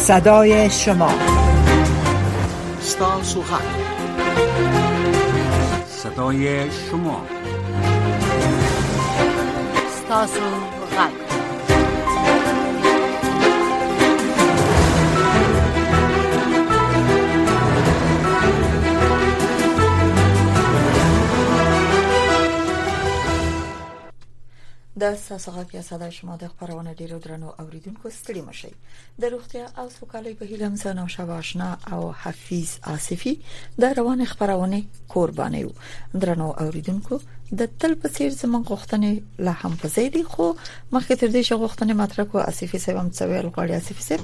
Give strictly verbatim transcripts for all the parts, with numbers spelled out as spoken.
صدای شما ستاسو غږ صدای شما ستاسو غږ د ستاسو غږ یا صدای شما د خبرونه ډیرو درنو اوریدونکو ستړي مشي د روغتیا او سوکالۍ په هیله هم شواشنا او حفیظ آصفی د روان خبرونه قرباني وو درنو اوریدونکو د تل په څیر زموږ غوښتنې لا هم په زیدي خو مخکې تر دې چې غوښتنې مطرح کو آصفی سوم څویل غواړي آصفی سر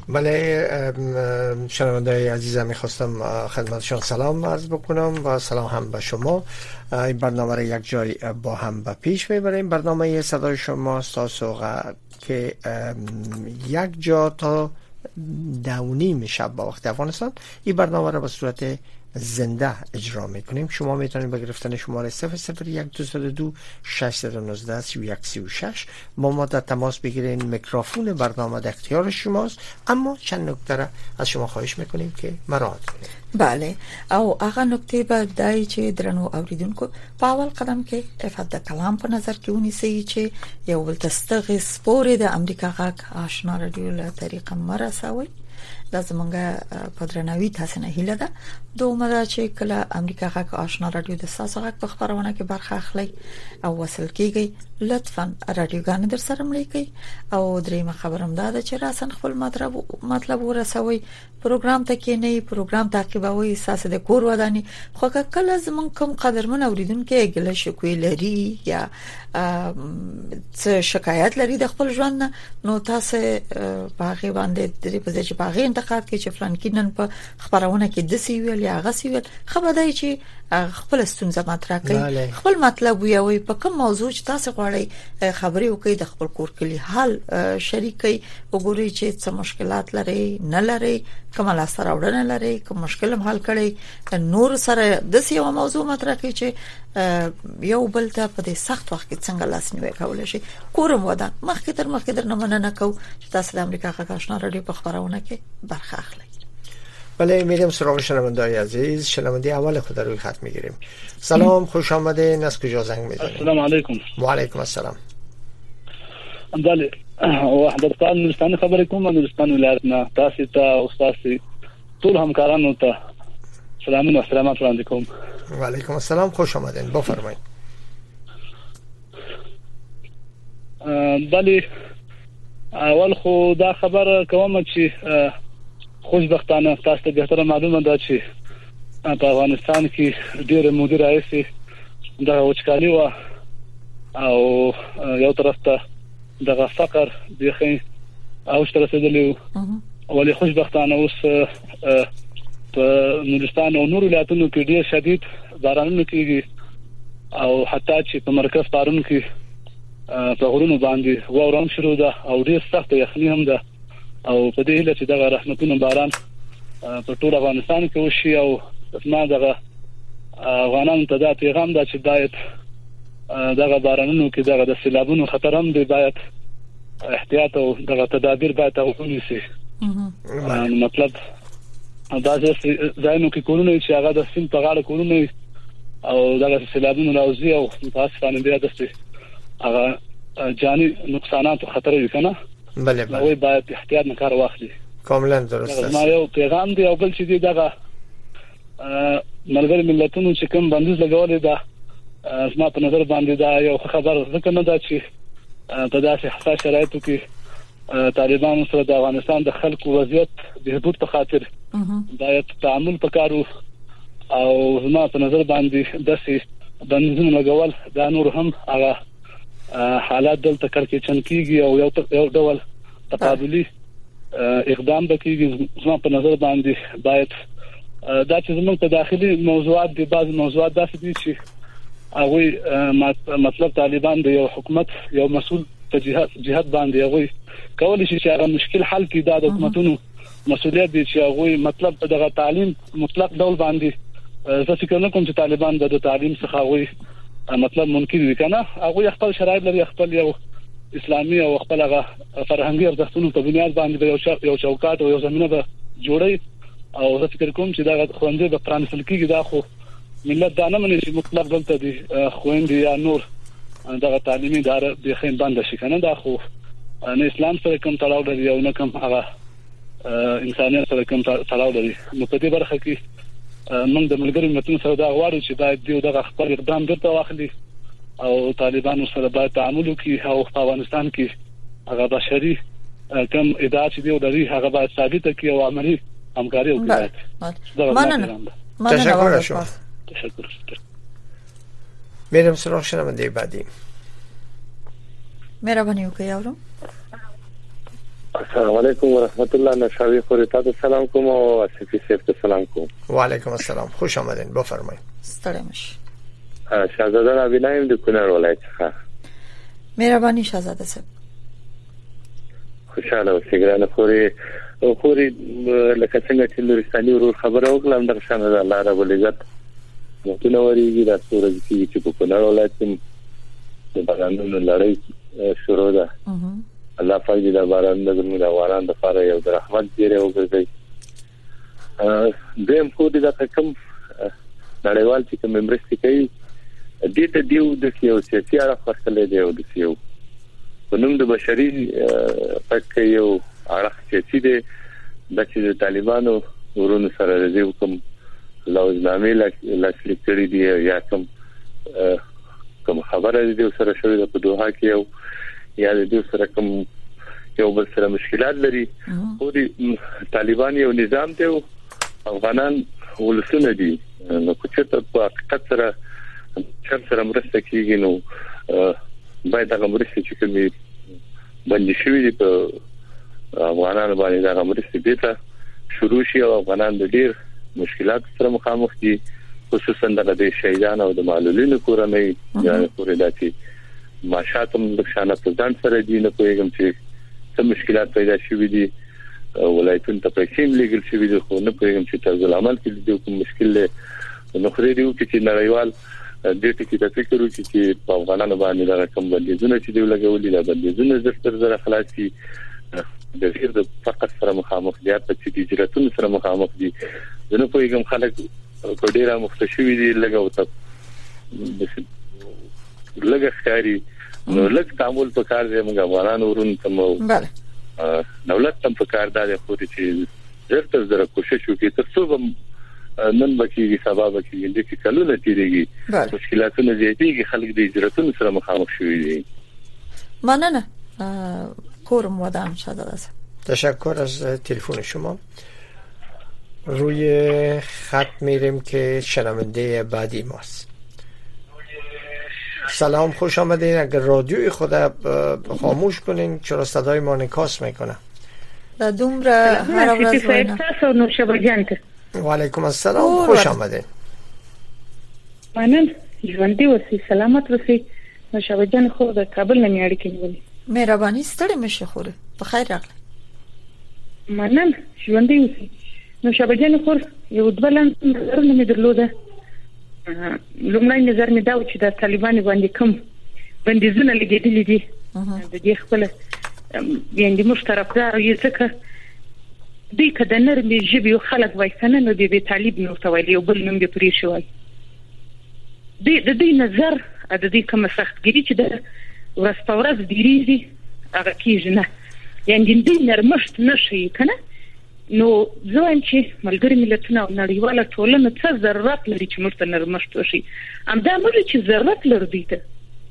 بله شنونده‌های عزیزم می‌خواستم خدمتشان سلام عرض بکنم و سلام هم به شما. این برنامه را یک جای با هم به پیش میبریم. برنامه صدای شما ستاسو که یک جا تا دونیم شب با وقت افغانستان این برنامه را به صورت زنده اجرا میکنیم. شما میتونید به گرفتن شماره صفر صفر یک دو دو شش یک نه سی و یک سی و شش با ما در تماس بگیرین. میکروفون برنامه در اختیار شماست، اما چند نکته را از شما خواهش میکنیم که مراعات کنید. بله او هغه نکته به دای چې درنو اوریدونکو په اول قدم کې افاد د کلام په نظر کې ونیسي چې یو بل تستغ سپورې د امریکا غاک آشنا رادیو له طریقه مرسوي د زمونږه په درنوي تاسو نه هیله ده دومره دا چې کله امریکا غاک آشنا رادیو د ساسو غاک په خبرونه کې برخه اخلي او وصل کیږي لطفا رادیوګان در سره مړی کی او درېمه خبرم دا ده چې راسن خپل مطلب مطلب ورسوي پروګرام ته کې نه پروګرام تعقیبوي اساس د کور ودانی خو کله زمون کوم قدرمن اوریدونکو ګله شکوي لري یا څه شکایت لري د خپل ژوند نو تاسو باغې باندې د په ځای چې باغې انتقاد کوي چې فلان کینن په خبرونه کې د سی ویل یا غسی ویل خبر دی چې خپل ستونزه مطرح کوي خپل مطلب وي په کوم موضوع چې تاسو غواړئ خبرې وکړئ د خپل کور کلی حل شریکي وګورئ چې څه مشکلات لري نه لري کومه لاسته راوړنه لري کوم مشکل هم حل کړئ نور سره د سیو موضوع مطرح کوي چې یو بل ته په دې سخت وخت کې څنګه لاسنیوي کولای شي کورم ودان مخکې تر مخکې در نه مننه کو چې تاسو د امریکا غاک آشنا رادیو په خبرونه کې برخه اخلئ. بله میریم سراغ شنونده‌های عزیز. شنونده اول خود روی خط میگیریم. سلام، خوش آمدین. از کجا زنگ میزنید؟ السلام علیکم. و علیکم السلام. بله وحدت قال نورستان خبرې کوم نورستان ولایت نه تاسو ته او تاسو ټول همکارانو ته سلام و سلامات وړاندې کوم. و علیکم السلام، خوش آمدین. بفرمایید. بله اول خو دا خبر کوم چې خوشبختانه تاسو ته به تر معلومه ده چې په افغانستان کې ډېر مدیر رئیس دا وچکالي و او یو طرف ته دغه فقر د خې او شتره رسیدلی ولې خوشبختانه اوس په نورستان او نور ولایتونو کې ډېر شدید بارانونه کېږي او حتی چې په مرکز پارون کې په غرونو باندې وورم شروع ده او ډېر سخت یخني هم ده او په دې هیله چې دغه رحمتونه باران په ټول افغانستان کې وشي او ما دغه افغانانو ته دا پیغام ده چې باید دغه بارانونو کې دغه د سیلابونو خطر هم دی باید احتیاط او دغه تدابیر باید ونیسي. مطلب دا چې ځایونو کې کورونه چې هغه د سیند په غاړه کورونه او دغه سیلابونو راوځي او متاسفانه بیا د هغه جاني نقصانات او خطر وي کنه. بله بله وای باید احتیاط نکار واخلي. کاملا درست است. ما یو پیغام دی او بل چې دی دغه ملګری ملتونو چې کوم بندیز لګولې ده زما په نظر باندې دا یو خبر ځکه نه ده چې په داسې حساس شرایطو کې طالبان سره د افغانستان د خلکو وضعیت د حدود په خاطر باید تعامل وکړو او زما په نظر باندې داسې بندیزونه لګول دا نور هم هغه حالات دلته کړکېچن کیږي او یو یو ډول تقابلي اقدام وکړي. زما په نظر باندې باید دا چې زموږ په داخلي موضوعات دي بعض موضوعات داسې دي چې هغه مطلب طالبان د یو حکومت یو مسؤل په جهاد جهاد باندې هغه کولی شي چې هغه مشکل حل کړي. دا د حکومتونو مسؤلیت دي چې هغه مطلب دغه تعلیم مطلق ډول باندې زه فکر نه کوم چې طالبان د تعلیم څخه هغه مطلب ممکن وي کنه. هغه خپل شرایط لري خپل یو اسلامي او خپل هغه فرهنګي ارزښتونو په بنیاد باندې یو یو چوکاټ او یو زمينه به جوړي او زه فکر کوم چې دا خوندې د پرانسل کېږي دا خو ملت دا نه مني چې مطلق دلته دي خويندې یا نور دا تعلیمي اداره به خین بند شي کنه دا خو نه اسلام سره کوم تړاو لري او نه کوم هغه انسانيت سره کوم تړاو لري. نو په دې برخه کې موږ د ملګرو ملتونو سره دا غواړو چې باید دیو دغه خپل اقدام درته واخلي او طالبانو سره باید تعامل وکړي او په افغانستان کې هغه بشري کوم ادعا چې دیو لري هغه باید ثابت کړي او عملي همکاري وکړي. مننه. تشکر شما. تشکر. میرم سراغ شنونده بعدی. مهرباني وکړئ یارو. السلام علیکم ورحمت الله. نشاوی خوري تاسو سلام کوم او اسفی صاحب ته سلام کوم. و علیکم السلام. خوش آمدین. بفرمایید. ستړي مش. شهزاده نبیلایم د کونړ ولایت څخه. مهرباني شهزاده صاحب. خوشاله اوسئ ګرانه خوري او خوري لکه څنګه چې نورستاني ورور خبره وکړم د شان الله رب العزت نو تنوريږي د سورج کې چې په کونړ ولایت کې د بارانونو لړۍ شروع ده. الله پاک دې د باران د زموږ د افغانانو لپاره یو د رحمت ډیره وګرځي. دیم خو دې د کوم نړیوال چې کوم مرستې کوي دې ته دیو د یو سیاسي اړه فرصله دی او د یو په نوم د بشري پک یو اړه سیاسي دی د چې د طالبانو ورونو سره د کوم لوزنامې لاسلیک کړي دي یا کوم کوم خبره دې سره شوې ده په دوحه کې او یا دې سره کوم یو بل سره مشکلات لري خو دې طالبان یو نظام دی او افغانان ولسونه دي نو چې په حقیقت سره چې سره مرسته کیږي نو باید هغه مرسته چې کومي باندې شوې دي په افغانانو باندې هغه مرسته دي ته شروع شي او افغانان د ډیر مشکلات سره مخامخ دي خصوصا د شهیدانو او د معلولینو کورنۍ د کورداتي ماشاتم د شانه پردان سره دي نه کوم چې څه مشکلات پیدا شوې دي ولایتونو ته پیسې لیګل شوې دي خو نه کوم چې طرز العمل کې دي کوم مشکل له نو خوري دي چې نړیوال د دې کې د فکر وکړي چې په افغانانو باندې دا کوم بندیزونه چې دی لګولي دا بندیزونه زړه زړه خلاصي د غیر د فقط سره مخامخ دي په چې تجارتونو سره مخامخ دي زنه په کوم خلک په ډیره مختشوي دي لګاو ته لګه خاري نو لږ تعامل په کار دی موږ افغانانو ورون تمو بله دولت تم په کار دی خو چې زړه زړه کوشش وکړي ترڅو نن بکیږي سبب کیږي د کې کلونه تیریږي مشکلاتونه زیاتېږي خلک د اجراتونو سره مخامخ شوي دي. مننه کورم ودان شده. تشکر از تلفن شما. روی خط میریم که شنونده بعدی ماست. سلام خوش آمدین. اگر رادیوی خود خاموش کنین چرا صدای ما انعکاس میکنه. در دومره هر ورځ وینه. و علیکم السلام خوش آمدین. منم ژوندۍ اوسئ سلامت اوسئ. نوشابه جان خو د کابل نه میاړي کېږي. مهرباني ستړي مشه خوره په خیر راغله. منم ژوندۍ اوسئ. نوشابه جان خو یو دبلن نظر نه درلوده. لومړی نظر مې دا و چې د طالبان باندې کوم بندیزونه لګېدلي دي د دې خپل یعنی مشترکدار یې څخه دوی که د نرمې ژبې خلک وایسنه نو د طالب نو توالي او بل نوم به پرې شوی دی د دې نظر د دې کوم سختګری چې د ورستورز ډیریږي هغه کیږي نه یعنی دې نرمښت نشي کنه نو زویم چې ملګری ملتونه او نړیواله ټولنه څه ضرورت لري چې موږ ته نرمښت وشي ام دا موږ چې ضرورت لري دی ته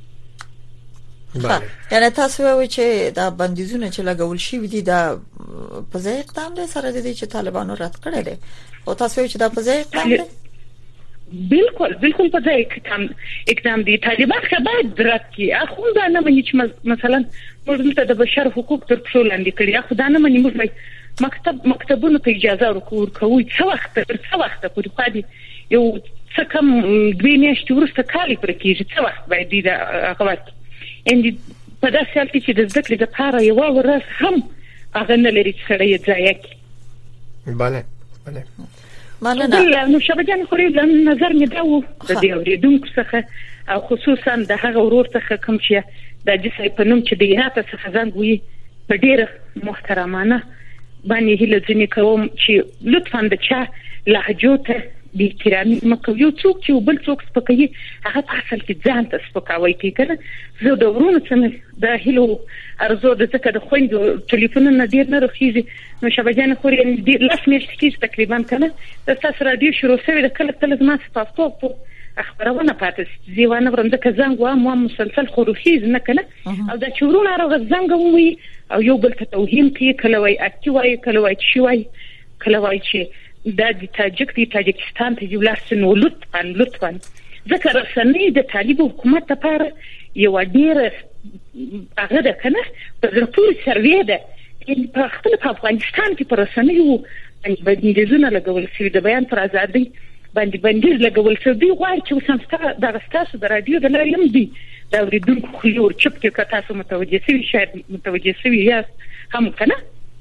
ها یعنی تاسو وایئ چې دا بندیزونه چې لګول شي دي دا په ځای اقدام دي سره د دې چې طالبانو رد کړی دي او تاسو وایئ چې دا په ځای اقدام دي بالکل بالکل په ځای اقدام اقدام دي طالبان خبرت رد کی اخو دا نه مني چې مثلا موږ ته د بشر حقوق تر څو لاندې کړی اخو دا نه مني موږ مکتب مکتبونو ته اجازه ورکول کوي څه وخت څه وخت پورې پاتې یو څه کم دوی میاشتې وروسته کال پر کېږي څه وخت باید دا هغه ان په داسې حال کې چې د ذکر د پاره یو ورځ هم هغه نه لري چې سړی ځای کی. بله بله مننه. نو شابه جان خوري د نظر مې دا و د دې اوریدونکو څخه او خصوصا د هغه ورور څخه کوم چې د جسای په نوم چې د هراته څخه زنګ وي په ډېر محترمانه باندې هله ځنې کوم چې لطفا د چا لهجو ته د احترامي مکو یو څوک چې بل څوک سپکوي هغه په اصل کې ځان ته سپکاوي کوي کنه. زه د ورونو څخه د هلو ارزو د څخه د خويندو ټلیفونونه ډیر نه رخیږي. نو شابه جان خوري د لاس میاشتې کې تقریبا کنه د تاسو رادیو شروع شوی د کله کله زما سپاستو په خبرونه پاتې ځیوانه ورنده کزنګ و مو مسلسل خروخیز نه کنه او دا چورونه راغ زنګ وي او یو بل ته توهین کوي کله وای اکی وای کله وای چی وای کله وای چې دا د تاجک دی تاجکستان ته یو لاس نو لطفا لطفا ذکر رسنۍ د طالب حکومت لپاره یو ډیر هغه ده کنه په ټول سروي ده په خپل په افغانستان کې پر رسنۍ وو باندې ځونه لګول شوی د بیان پر ازادي باندې باندې لګول شوی دی غواړي چې وسمسته د غستاسو د رادیو د لاریم دی دا ورېدونکو خو چپ کې کتا سم متوجه شوی شاید متوجه شوی یا هم کنه.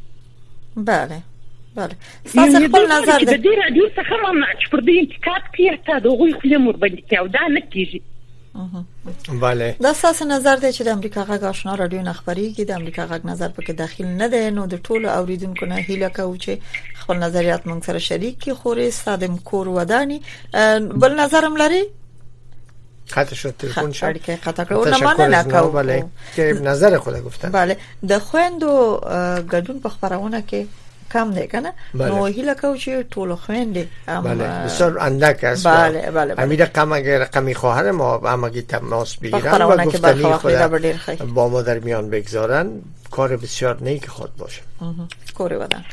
بله بله تاسو خپل نظر د دې رادیو څخه هم چې پر دې انتقاد کې ته د غوي خو مور باندې کې او دا نه کیږي. بله دا تاسو نظر دی چې د امریکا غږ آشنا رادیو نخبري کې د امریکا غږ نظر پکې داخل نه دی نو د ټولو اوریدونکو نه هیله کوم چې خپل نظریات موږ سره شریک کړي. خوري سادم کور ودانی بل نظرم لري خاطر شد تلفن شد اړیکه قطع کړو نه مننه کوم بله که نظر خود گفتن. بله د خويندو ګډون په خبرونه کې کم دی کنه نو هیله کو چې ټول خويندې بله بسیار اندک است. بله بله امید کم اگر رقمی خواهر ما همگی تماس بگیرن و گفتنی خود با ما در میان بگذارن کار بسیار نیک خود باشه. کور ودان.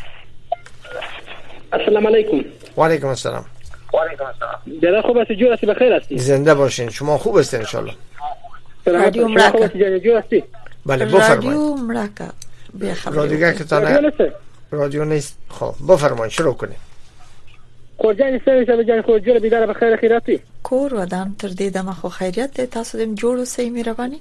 السلام علیکم. و علیکم السلام. و علیکم السلام. جناب خوب است جور هستی بخیر هستی؟ زنده باشین. شما خوب هستین ان شاء الله. رادیو مراکا جور هستی؟ بله بفرمایید. رادیو مراکا بیا خبر. رادیو که تا رادیو نیست. خب بفرمایید شروع کنید. کورجان سره شب جان خو جوړ بيدار په خیر خیراتی کور ودان تر دې دمه خو خیریت ته تاسو دم جوړو سي مهرباني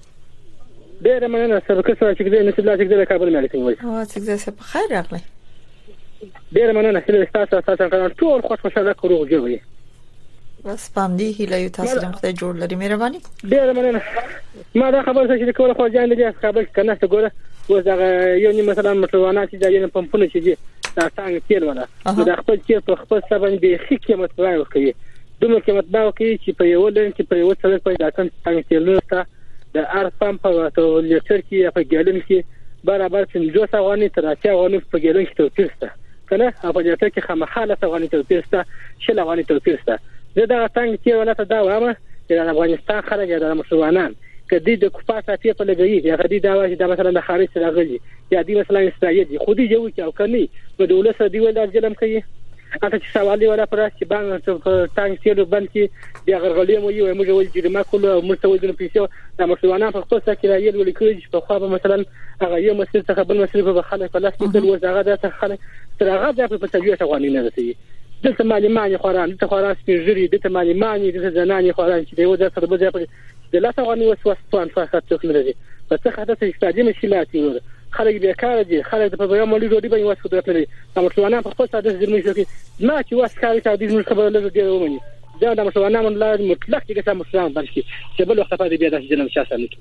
ډېر مننه سره که څه چې دې نسبت چې د کابل ملک وي او څنګه څه په خیر راغلی ډېر مننه چې تاسو تاسو کار ټول خوش خوشاله کړو جوړي بس پام دی هله یو تاسو دم خدای جوړ لري مهرباني ډېر مننه ما دا خبر چې کوله خو ځان دې کابل کنه څه ګوره وځه یو نیم مثلا مټروانات چې دا پمپونه چې دا څنګه تیر ولا دا خپل چې په خپل سبن به خې قیمت راو کوي دومره قیمت باو کوي چې په یو لن کې په یو څلور پیدا کړي څنګه تیر ته د ار پمپ او ته لیټر کې په ګالن کې برابر چې دوه سوه غونې تر اتیا غونې په ګالن کې توپیر شته کنه په لیټر کې خامخاله غونې توپیر شته شل غونې توپیر شته دا څنګه تیر ولا ته دا وامه چې د افغانستان خلک د مسلمانان کدی د کوپاسه په لګي یا کدی دا واجب دا مثلا د خارج څخه راغلي یا دی مثلا استایدي خودي یو چې او کني په دولت سره دی ول ځلم کوي اته چې سوالي ولا پر چې باندې په تانګ سیلو باندې د غرغلې مو یو موږ ول جریمه کول مرتوي د پیسو د مسلمانانو په خپل څخه رايل ول کوي په خو مثلا هغه یو مسل څخه بل مسل په خلک په لاس کې د وزغه د خلک تر هغه د په تجویز غوښنه نه رسي دلته مالي مانی خوران دلته خوران سپیږری دلته مالي مانی دلته زناني خوران چې دی و د سره به ځای د لاس غوښنه وسوس په فقط څوک نه لري په څه حدا څه استادي مشکلات دي خلک بیکاره دي خلک په بیان مولي جوړي باندې واسو درته لري مسلمانان په خپل ساده ځرمي شو کې ما چې واس کار چې د دې خبره لږ دی ومني دا د مسلمانانو لا مطلق دي چې مسلمان بلکې چې بل وخت په دې بیا د جنم شاسه نه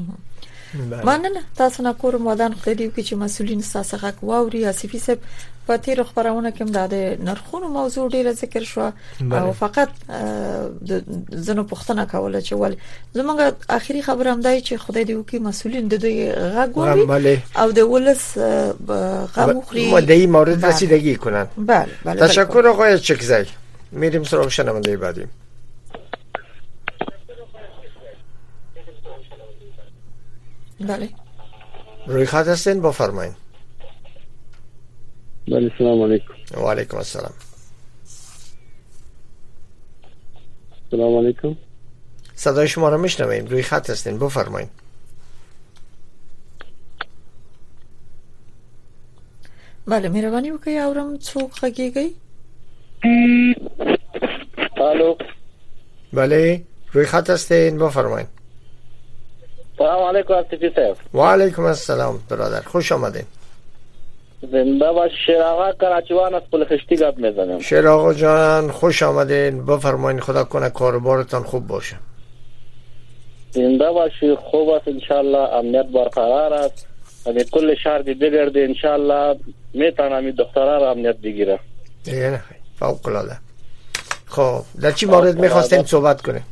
مننه تاسو نه کور مودان خو دې کې چې مسولین تاسو حق واوري اسفي سب په تیر خبرونه کې د نرخونو موضوع ډیره ذکر شو او فقط زنه پښتنه کوله چې ول زمونږ اخیری خبر هم دی چې خدای دې وکي مسولین د دوی غوړي او د ولس غمخري مدعی مورد رسیدگی کنن. بله بله تشکر آقای چکزی. میریم سراغ شنونده بعدی. بله روی خط هستین بفرمایید. بله سلام علیکم. و علیکم السلام. سلام علیکم. صدای شما را میشنویم. روی خط هستین بفرمایید. بله مهرباني وکړئ اورم څوک غږیږي. الو. بله روی خط هستین بفرمایید. سلام علیکم استفی صاحب. و علیکم السلام برادر خوش آمدین. زنده باش شیر آقا کراچیوان از پل خشتی گپ میزنم. شیر آقا جان خوش آمدین، بفرمایید. خدا کنه کاربارتان خوب باشه. زنده باشی، خوب است انشالله، امنیت برقرار است. اگه کل شهر بگرده انشالله میتونه می دخترها را امنیت بگیره. نه فوق العاده. خب در چی مورد میخواستیم صحبت کنیم؟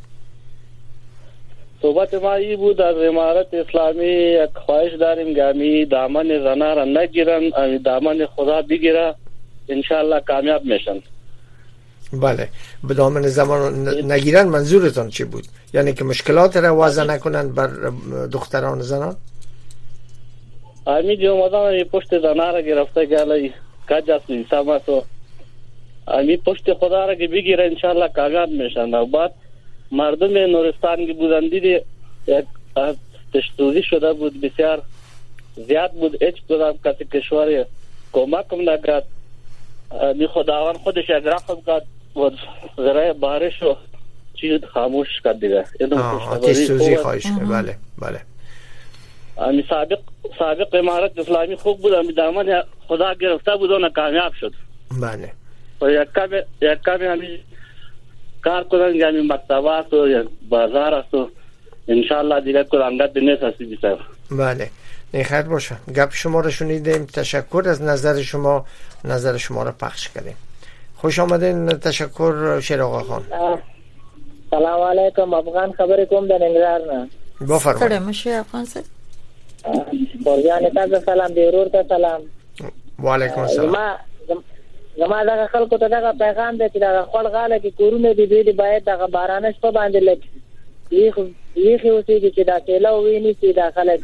صحبت ما ای بود از امارت اسلامی یک خواهش داریم گامی دامن زنها را نگیرن، دامن خدا بگیره، انشالله کامیاب میشن. بله، به دامن زمان نگیرن منظورتان چی بود؟ یعنی که مشکلات را وضع نکنن بر دختران زنان؟ امی جو مدام پشت زنها را گرفته گله کجاست ایساماسو امی پشت خدا را که بگیره انشالله کامیاب میشن. و بعد مردم نورستان که بودن دیدی یک تشتوزی شده بود، بسیار زیاد بود، هیچ کدام کسی کشوری کمک هم نکرد. می خداوند خودش یک رقم کرد و ذرای بارش رو چیز خاموش کرد دیگه. تشتوزی خواهش کرد. بله بله. امی سابق سابق امارت اسلامی خوب بود، امی دامن خدا گرفته بود و کامیاب شد. بله. و یک کمی یک کمی امی کار کنن، یعنی مکتبات و یا بازار است و انشالله دیگه کلانگت نیست هستی بیسر. بله نخیر باشه. گپ شما رو شنیدیم، تشکر از نظر شما، نظر شما رو پخش کردیم. خوش آمدین. تشکر شیر آقا خان. سلام علیکم. افغان خبر کوم د ننګرهار نه. بفرمایئ. سره مشه افغان سره. پرجان ته سلام دی ورور ته سلام. وعلیکم السلام. ما زما دا خلکو ته دا پیغام دی چې دا خپل غاله کې کورونه دی دی باید دا بارانش په باندې لګي. یخ یخ اوسېږي چې دا کېلا ویني چې دا خلک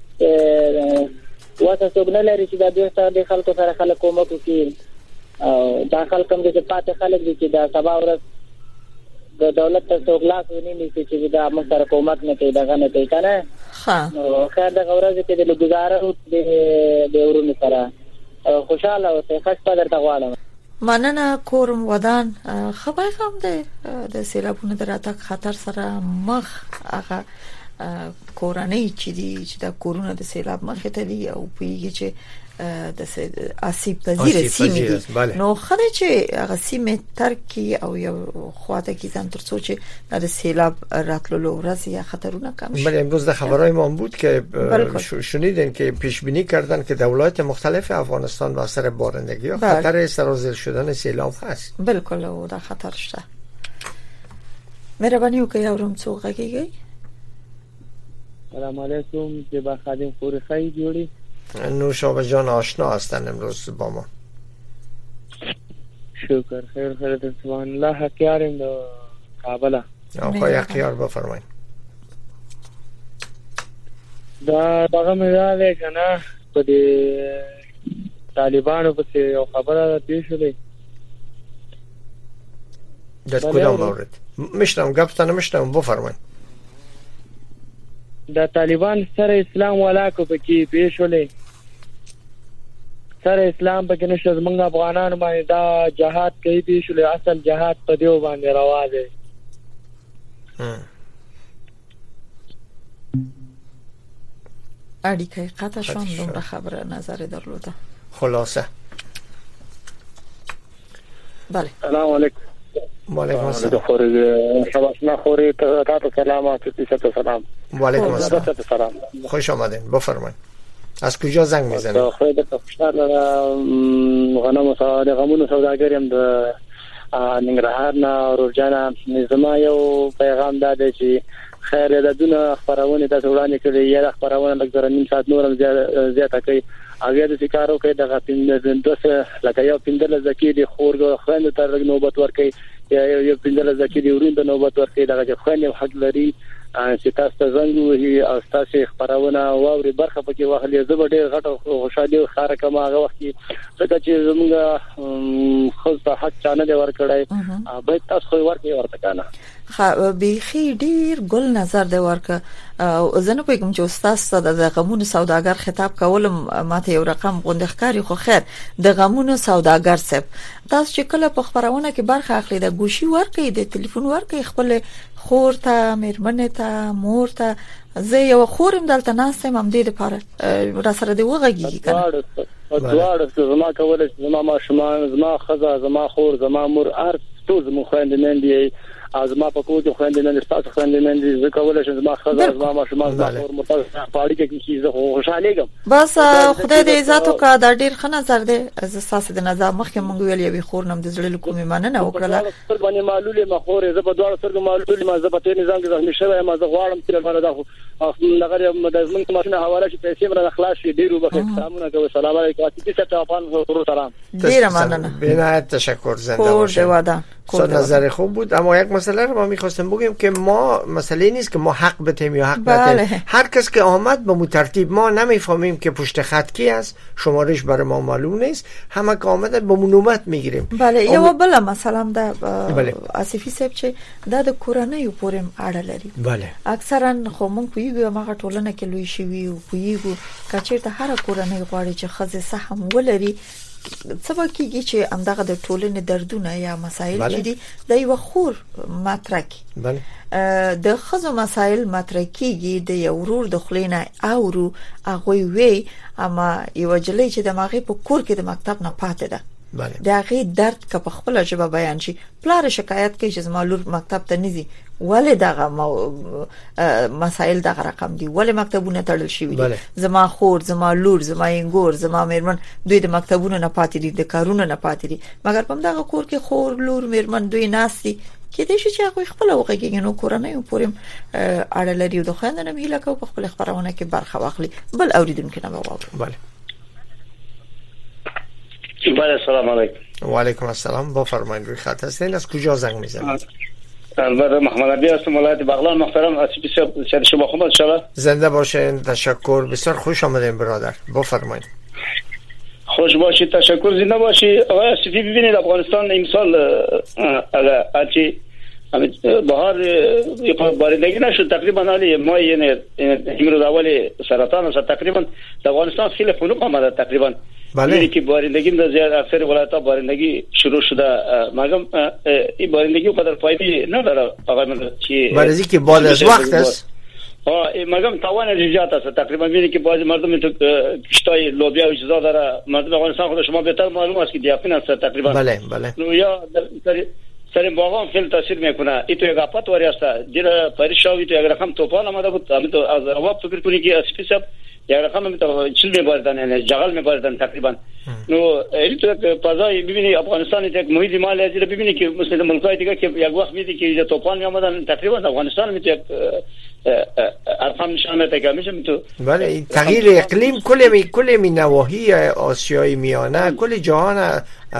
واسه څوګنه لري چې دا د خلکو سره خلک کومک کوي. او دا خلک هم د پاتې خلک دي چې دا سبا ورځ د دولت ته څوګلاس ونی چې دا موږ سره کومک نه کوي، دا نه کوي کنه. ها خیر دا ورځ کې د گزاره د د ورونو سره خوشاله او ښه پدر ته غواړم. مننه. کورم ودان خبر هم ده د سیلابونو دراتک خطر سره مخ هغه کورنۍ چې دي چې د کورونه د سیلاب مخ ته دي او پیږي چې د آسیب پذیر سیمه دي. نو خدای چې هغه سیمه ترکی او یو خواته کې ځان تر څو چې د سیلاب راتللو ورځ یا خطرونه کم شي. بله امروز د خبرهای ما بود که شنیدین که پیش بینی کردن که دولت مختلف افغانستان با اثر بارندگی و خطر سرازیر شدن سیلاب هست. بالکل او دا خطر شته. مهرباني وکړئ اورم څو غږیږي. سلام علیکم. جبا خادم پوری خی جوړي. نوشابه جان آشنا هستن امروز با ما. شکر. خیر خیر سبحان الله. حکیارم د کابل. آقای حکیار بفرمایید. دا دغه مې ده کنه په دې طالبانو په یو خبره پیښ شوه. در کدام مورد؟ مشتم گفتن مشتم بفرمایید. دا طالبان سره اسلام ولاکو پکې پیښولې، سره اسلام پکې نشته. زمونږ افغانان باندې دا جهاد کوي پیښولې، اصل جهاد په دیو باندې روا دی. اړیکه قطع شون دومره خبره نظر درلوده. خلاصه بله. سلام علیکم. وعلیکم السلام. شباسنا خوری تاتو سلام تیسه سلام. وعلیکم السلام. خوش آمدین. بفرمایید. از کجا زنگ میزنید؟ خیلی د خوشحال غنم سواد غمونو سوداګریم د ننګرهار نه ورجانا نظام یو پیغام داده چې خیر د دونه خبرونه تاسو وړاندې کړی یا خبرونه لږ نیم ساعت نورم زیاته کوي. هغه د سکارو کې د غپین دوسه لکه یو پیندل زکی د خورګو خويند تر نوبت ورکي یا یو پیندل زکی د ورین د نوبت ورکي دغه خويند حق لري چې تاسو ته زنګ وهي او تاسو خبرونه واوري برخه پکې واخلې. زه به ډېر غټه خوشاله خاره کوم هغه وخت څنګه چې زموږ خو په حق چانه دی ورکړای به تاسو خو ورکې ورته کنه. خا بيخي ډیر ګل نظر دی ورکه. زه نه پېږم چې استاد ستاسو د غمونو سوداګر خطاب کولم ماته یو رقم غوندخکاری خو خیر د غمونو سوداګر صاحب تاسو چې کله په خبرونه کې برخه اخلي د ګوشي ورکې د ټلیفون ورکې خپل خور ته میرمن ته مور ته زه یو خورم دلته ناستم هم دې لپاره را سره دی وغږیږي کنه دواړه زما کولای زما ماشومان زما خزه زما خور زما مور ارت ټول زما خويندې نندي ازما په کوجو خويندې نن تاسو خويندې نن زه کولای شم زما خزه زما ماشومان زما خور متاسف پاړی کې کی زه خوشاله ګم بس خدای دې عزت وکړه دا ډیر ښه نظر دی از تاسو د نظر مخکې مونږ ویل یوې خور نم د زړه کومې مننه وکړه تر باندې معلومه ما خور زه په دوه سره معلومه ما زه په تیر نظام کې زخمی شوی ما زه غواړم چې لپاره دا خو لغړ مدزمن ماشینه حواله شي پیسې مر خلاص شي ډیرو بخیر سلامونه کوي سلام علیکم اتی ته افغان ورو سلام ډیر مننه بنایت تشکر زنده باشید نظر خوب بود. اما یک مسئله رو ما می‌خواستم بگیم که ما مسئله نیست که ما حق بتیم یا حق بتیم. هر کس که آمد به مو ترتیب ما نمیفهمیم که پشت خط کی است، شمارش برای ما معلوم نیست، همه که آمده به مو نوبت میگیریم. بله یو بل مثلا د اسفی صاحب چې د کورنۍ پورم اړه لري. بله اکثرا خو مونږ پویګو هغه ټولنه کې لوي شوی او پویګو کچېرته هر کورنۍ غواړي چې خزه سهم ولري سبا کېږي چې همدغه د ټولنې دردونه یا مسایل چې دي د یو خور مطرح کی بله د خزو مسایل مطرح کیږي د یو ورور د خلینه اورو هغه وی اما یو جلې چې د ماغي په کور کې د مکتب نه پاتې ده بله د هغه درد که په خپل ژبه بیان شي پلار شکایت کوي چې زما لور مکتب ته نزي ولې دغه مسائل دغه رقم دي ولې مکتبونه تړل شوی دي زما خور زما لور زما انګور زما میرمن دوی د مکتبونو نه پاتې دي د کارونو نه پاتې دي مګر په دغه کور کې خور لور میرمن دوی ناسي کې دې چې هغه خپل وګړي نو کورنۍ پورم اړه لري د خوندنه مهله کو په خپل خبرونه کې برخه واخلي بل اوریدونکو نه وواړو. بله بله سلام علیکم. و علیکم السلام. بفرمایید روی خط هستین. از کجا زنگ میزنید؟ البته محمد عبی هستم ولایت بغلان. محترم اسپی صاحب شما خوب ان شاء الله. زنده باشین. تشکر. بسیار خوش آمدین برادر. بفرمایید. خوش باشید. تشکر. زنده باشید. آقای اسپی ببینید افغانستان امسال اگه بهار باریدگی نشد تقریبا حالی ما یعنی امروز اول سرطان است تقریبا در افغانستان خیلی خنک آمده تقریبا. بله که بارندگی در زیاد اکثر ولایت‌ها بارندگی شروع شده مگم این بارندگی قدر فایده نداره آقای من چی بارندگی که بعد از وقت است ها مگم توان زیاد است تقریبا می‌بینید که بعضی مردم تو کشتای لوبیا و چیزا داره مردم افغانستان خود شما بهتر معلوم است که دیافین است تقریبا بله بله یا سر باغام خیلی تاثیر میکنه ای تو یک آفت واری است دیره پریشاوی تو یک رقم طوفان آمده بود همین تو از رواب فکر کنی که اسپی صاحب یک رقم همین تو چیز میباردن یعنی جغل میباردن تقریبا نو ای تو یک فضای ببینی افغانستان یک محیط مال از دیره ببینی که مثل ملکای دیگه که یک وقت میدی که طوفان میآمدن تقریبا افغانستان می تو یک ارقام نشان میده که میشه تو بله تغییر اقلیم کل می کل می نواحی آسیای میانه کل جهان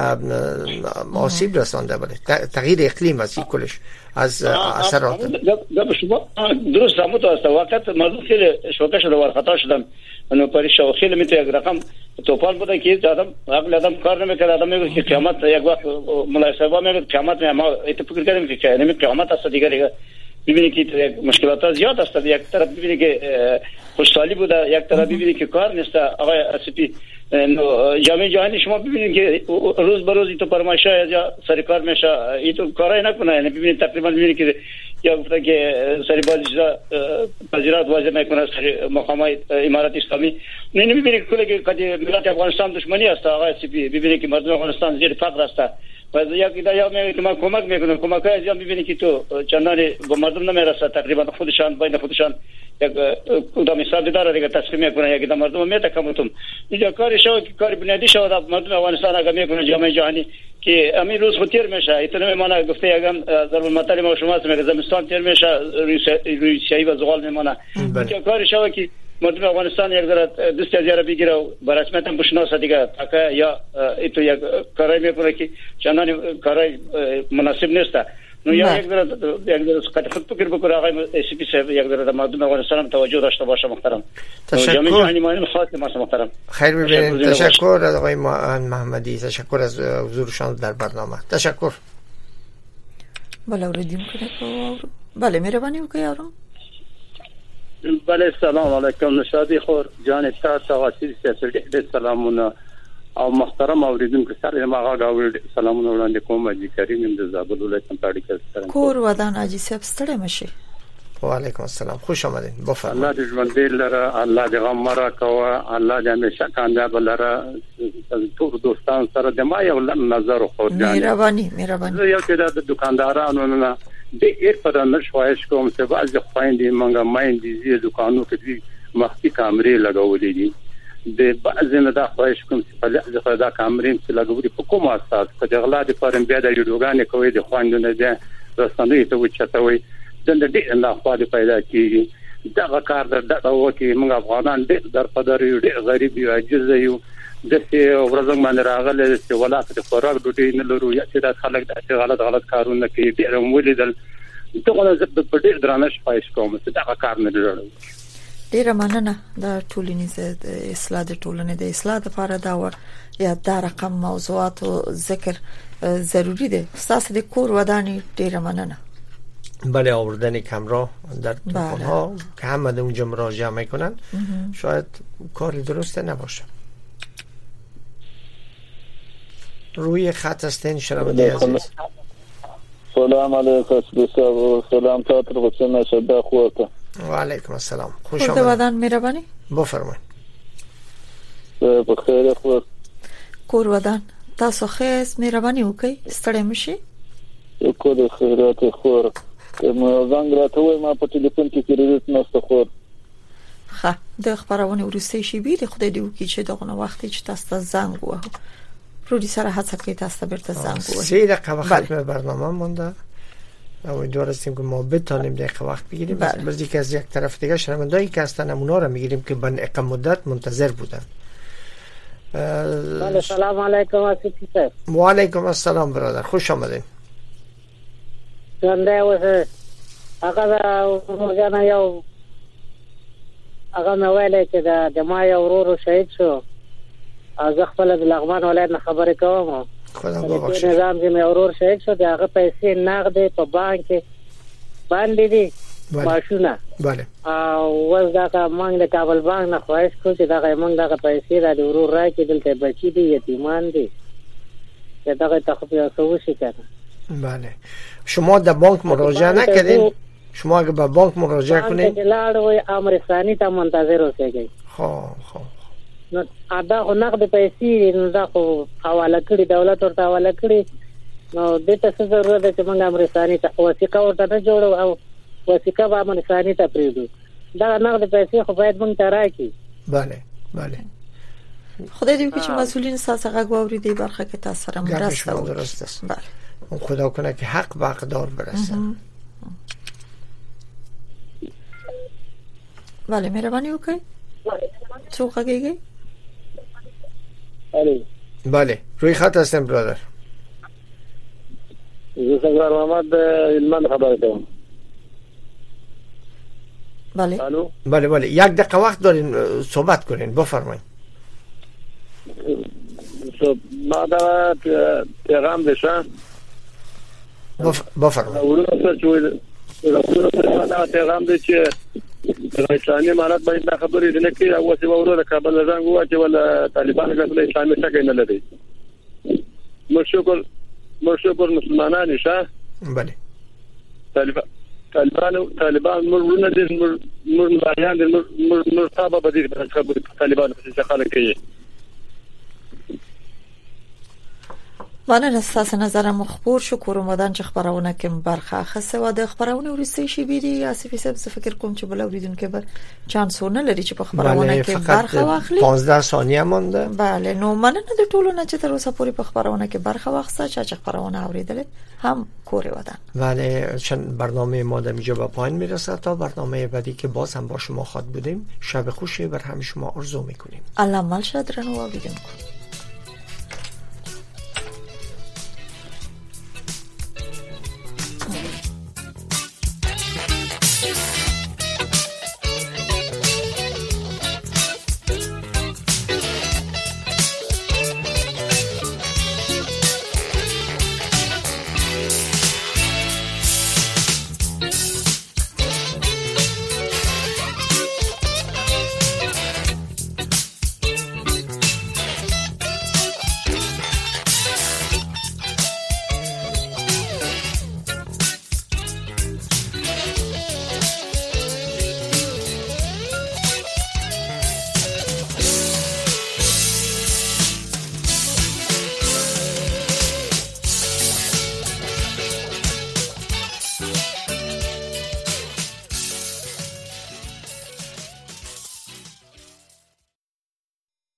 آسیب رسانده بله تغییر اقلیم است کلش از اثرات گپ شما درست هم تو است وقت مردم خیلی شوکه شده و خطا شدن انو پریشان خیلی میته یک رقم طوفان بوده که آدم عقل آدم کار نمیکنه آدم میگه که قیامت یک وقت ملاحظه میگه قیامت می ما ایت فکر کردیم که نمی قیامت است دیگه دیگه ببینید که مشکلات زیاد است یک طرف ببینید که خوشحالی بوده یک طرف ببینید که کار نیست آقای اسپی جامعه جهانی شما ببینید که روز به روز تو پرمایشه یا سرکار میشه ای تو کارای نکنه یعنی ببینید تقریبا ببینید که یا گفته که سری بازی وزارت واجب میکنه سری مقامات امارات اسلامی نه ببینید کلی که ملت افغانستان دشمنی است آقای اسپی ببینید که مردم افغانستان زیر فقر است و یا که یا میگه که ما کمک میکنم کمک های زیاد میبینی که تو چندان به مردم نمیرسه تقریبا خودشان بین خودشان یک کدام حساب داره دیگه تصمیم میکنه یا که مردم میتکمتم اینجا کاری شو که کاری بنیادی شو در مردم افغانستان اگه میکنه جامعه جهانی که همین روز خود تیر میشه ایتونه میمونه گفته اگم ضرب المثل ما شما میگه زمستان تیر میشه روی سیایی و زغال میمونه اینجا کاری شو که مردم افغانستان یک ذره دست از یارا بگیره و برسمت هم بشناسه دیگه تاکه یا ایتو یک کارای میکنه که چندان کارای مناسب نیست نو یا یک ذره یک ذره قد خود فکر بکنه آقای سی پی صاحب یک ذره مردم افغانستان هم توجه داشته باشه محترم تشکر جامعه جهانی ما خاص ما محترم خیر ببینید تشکر از آقای محمدی تشکر از حضورشان در برنامه تشکر بله اوریدیم که بله مهربانی وکړئ یارو بله سلام علیکم نشادی خور جان تا تواصیل سیاسل سلامونه او محترم اوریدونکو سره ما غواړم سلامونه وړاندې کوم اجي کریم د زابل ولایت پاړیکل سره کور ودان اجي صاحب ستړي مشي. وعلیکم السلام، خوش آمدین. بفرمایید. الله دې ژوند دې لره، الله دې غم مرا کوه، الله دې همیشه کامیاب لره. ټول دوستان سره د ما یو نظر خو جان مهرباني مهرباني یو چې د دکاندارانو نه د ایر پر نشوایش کوم چې بعض خويندې منګه مایندې دي دکانو کې دي مخکې کامرې لګولې دي د بعض نه دا خوایش کوم چې په لږه دا کامرې چې لګولې په کوم اساس په دغلا د پرم بیا د یوګانې کوي د خويندو نه ده رسنۍ ته وچتوي د دې نه خو دې پیدا کیږي دا کار د دغه وکی موږ افغانان ډېر در په در یو ډېر غریب یو عاجز یو د څه ورځم باندې راغله چې ولات د خوراک ډوټي نه لرو یا چې د خلک د غلط غلط کارونه کوي ډېر ولیدل دغه زه په ډېر درانه شپایش کوم چې دا کار نه لرو. ډیره مننه د ټولنیز اصلاح د ټولنې د اصلاح لپاره دا ور یا دا رقم موضوعات او ذکر ضروری ده. تاسو د کور ودانی ډیره مننه. بله آوردن کمرا در توپان ها که همه در اونجا مراجعه میکنن شاید کار درسته نباشه. روی خط هستین شنونده عزیز. سلام علیکم سلام تاتر حسین شده خوبه. و علیکم السلام، خوش آمدید. خورده بدن میربانی؟ بفرمایید. بخیر خوب. کور ودان تاسو خیس میربانی وکي ستړی مشي؟ یو کور خیرات خور که ما زنګ راته ما په ټلیفون کې کړی نو خور. ښه د خبرونه ورسې شي بي د خدای دی وکي چې دغه وخت چې تاسو زنګ وو. پرودیسر هڅه کوي تاسو برته زنګ وو. سه دقیقه وقت برنامه مونده. امیدوار هستیم که ما بتونیم دقیقه وقت بگیریم. بس دیگه از یک طرف دیگه شنوندهایی که هستن اونا رو میگیریم که بن اقام مدت منتظر بودن. بله سلام علیکم آسیفی صاحب. و علیکم السلام برادر، خوش آمدین. څنګه وسه هغه دا روزانه یو هغه نو ویلې چې دا د ما یو ورور شهید شو. از خپل د لغمان ولایت نه خبرې کوم. خدا ببخشید. نظام کې مې ورور شهید شو، دغه پیسې نقد په بانک کې باندې دي ماشونه. بله. او وز دا که مونږ د کابل بانک نه خواهش کوو چې دغه مونږ دغه پیسې را د ورور راکړي، دلته بچي دي یتیمان دي چې دغه تخفیف وشي کنه. بله. شما در بانک مراجعه نکردین؟ شما اگه به بانک مراجعه کنین؟ بانک لاړ وای امر ثانی ته منتظر اوسئ. خو خو نو ادا خو نقد پیسې نو دا خو حواله کړی دولت ورته حواله کړی، نو د څه ضرورت ده چې موږ امر ثانی ته وثیقه ورته نه جوړو او وثیقه به امر ثانی ته پریږدو. دا نقد پیسې خو باید موږ ته راکړي. بله بله. خدای دې وکړي چې مسئولین ساسه غواړي دې برخه کې تاسو سره مرسته وکړي. درست است. بله. خدا کنه که حق به حقدار برسه. بله مهربانی وکړئ. څو غږیږي؟ بله روی خط هستم برادر. زه څنګه محمد علمان خبر کوم. بله. الو. بله بله یک دقیقه وقت دارین صحبت کنین، بفرمایید. ما دا پیغام بشه. بفرمایید. ورته چې ورته دا پیغام دی چې اسلامي امارات باندې دا خبرې دي نه کې او څه وروره کابل زنګ وو چې ول طالبان غوښتل اسلامي څنګه نه لري. مشکل مشکل مسلمانان نشه. بله. طالبان طالبان طالبان مرونه دي مر ملایان دي مر مر صاحب به دي خبرې طالبان څه خلک کوي. مننه ستاسو نظر مخبور شو کورومدان چې خبرونه کې برخه اخیسته و د خبرونه ورسې شي بیري آصفی صاحب زه فکر کوم چې بل اوریدونکو به چانس ونه لري چې په خبرونه کې برخه واخلي. پانزده ثانیه مونده. بله نو مننه د ټولو نه چې تر اوسه پورې په خبرونه کې برخه واخیسته چې خبرونه اوریدل هم کور ودان. بله چون برنامه ما در اینجا به پایان میرسه تا برنامه بعدی که باز هم با شما خواهد بودیم. شب خوشی بر همه شما آرزو میکنیم. الله مل شد رنو اوریدونکو.